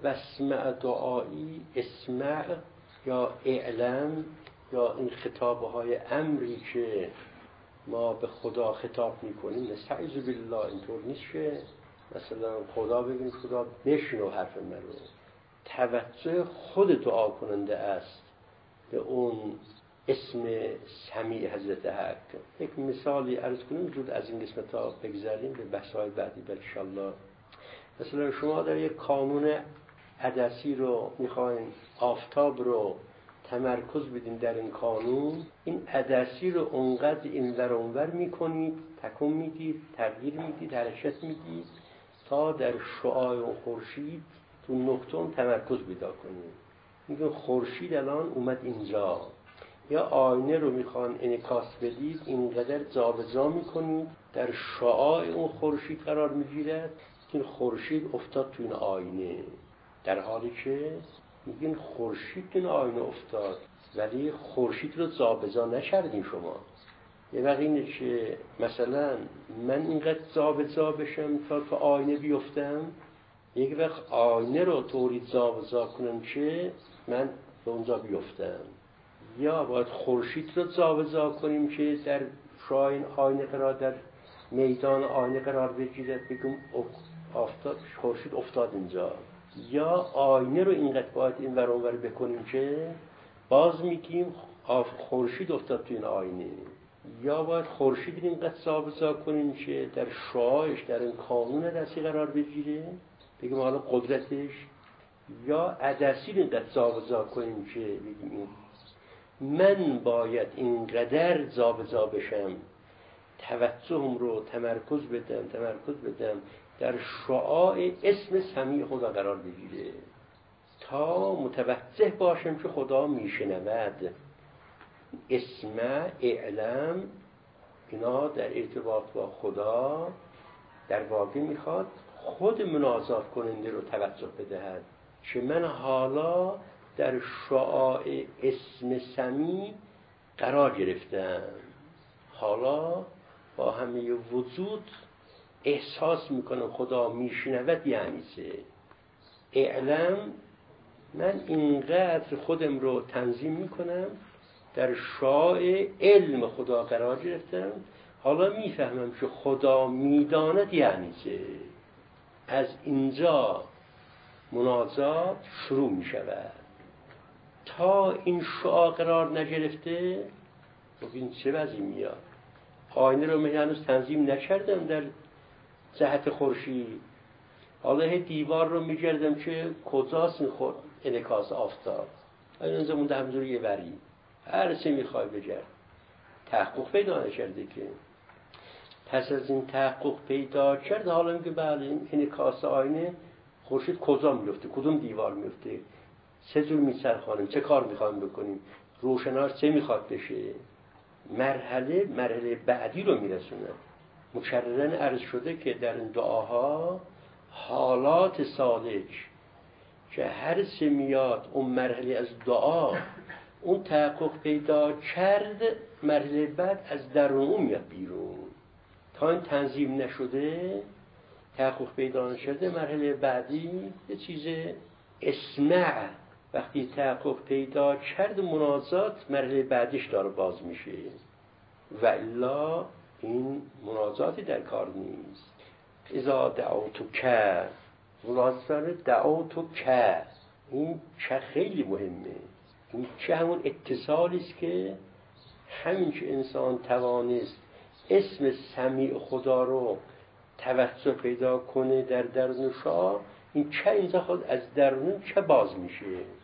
واسمع دعایی، اسمع یا اعلم یا این خطابهای امری که ما به خدا خطاب میکنیم، نستعیذ بالله اینطور نیست که مثلا خدا بگیم خدا بشنو حرف من رو. توجه خود دعا کننده است به اون اسم سمیع حضرت حق. یک مثالی عرض کنیم زود از این قسمت ها بگذاریم به بحث‌های بعدی انشاءالله. مثلا شما در یک کانون عدسی رو میخواین آفتاب رو تمرکز بدین در این کانون، این عدسی رو اونقدر اینور اونور میکنید، تکون میدید، تغییر میدید، حرکت میدید تا در شعاع و خورشید تو نقطه تمرکز پیدا کنید. میگن خورشید الان اومد اینجا. یا آینه رو میخوان انعکاس بدید، اینقدر جابجا میکنید در شعاع اون خورشید قرار میگیرد که این خورشید افتاد تو این آینه، در حالی که میگین خورشید تو این آینه افتاد ولی خورشید رو جابجا نکردین شما. یه وقت اینه که مثلا من اینقدر جابجا بشم تا تو آینه بیفتم، یک وقت آینه رو طوری جابجا کنم که من به اونجا بیفتم. یا باید خورشید رو جابجا کنیم که در شعاع آینه قرار، در میدان آینه قرار بگیرد، بگم آفتاب خورشید افتاد اینجا. یا آینه رو اینقدر باید این ور اون ور بکنیم که باز میگیم خورشید افتاد تو این آینه. یا باید خورشید رو اینقدر جابجا کنیم که در شعاعش در این کانون عدسی قرار بگیره، بگیم حالا قدرتش. یا عدسی رو اینقدر جابجا کنیم که بگیم من باید اینقدر جابجا بشم، توجهم رو تمرکز بدم در شعاع اسم سمیع خدا قرار بگیره تا متوجه باشم که خدا میشنود. اسمع، اعلم، اینا در ارتباط با خدا در واقع میخواد خود مناجات کننده رو توجه بدهد که من حالا در شعاع اسم سمیع قرار گرفتم، حالا با همه وجود احساس میکنم خدا میشنود. یعنی چه؟ اعلم، من اینقدر خودم رو تنظیم میکنم در شعاع علم خدا قرار گرفتم، حالا میفهمم که خدا میداند. یعنی چه؟ از اینجا مناجات شروع میشود. تا این شعاع قرار نگرفته ببین چه وضعی میاد. آینه رو من هنوز تنظیم نکردم در جهت خورشید، حالا دیوار رو میگردم که کجاست این انعکاس آفتاب، اینجا مونده همجوری یه وری، هر چی میخوای بگرد، تحقق پیدا نکرده که. پس از این تحقق پیدا کرد حالا میگه بله این انعکاس آینه خورشید کجا میفته، کدوم دیوار میفته، چه جور میچرخانیم، چه کار میخوایم بکنیم، روشناش چه میخواد بشه. مرحله بعدی رو میرسونه. مکررن عرض شده که در این دعاها حالات سالک که هر چه میاد اون مرحله از دعا اون تحقق پیدا کرد، مرحله بعد از درون اون میاد بیرون. تا این تنظیم نشده، تحقق پیدا نشده، مرحله بعدی یه چیز اسمع، وقتی تحقق پیدا کرد مناجات مرحله بعدیش داره باز میشه، و الا این مناجاتی در کار نیست. اذا دعوتو که، مناجات دعوتو که، این چه خیلی مهمه. این چه همون اتصالی است که همین که انسان توانست اسم سمیع خدا رو توجه پیدا کنه در درون شاه، این چه اینجا خود از درون چه باز میشه.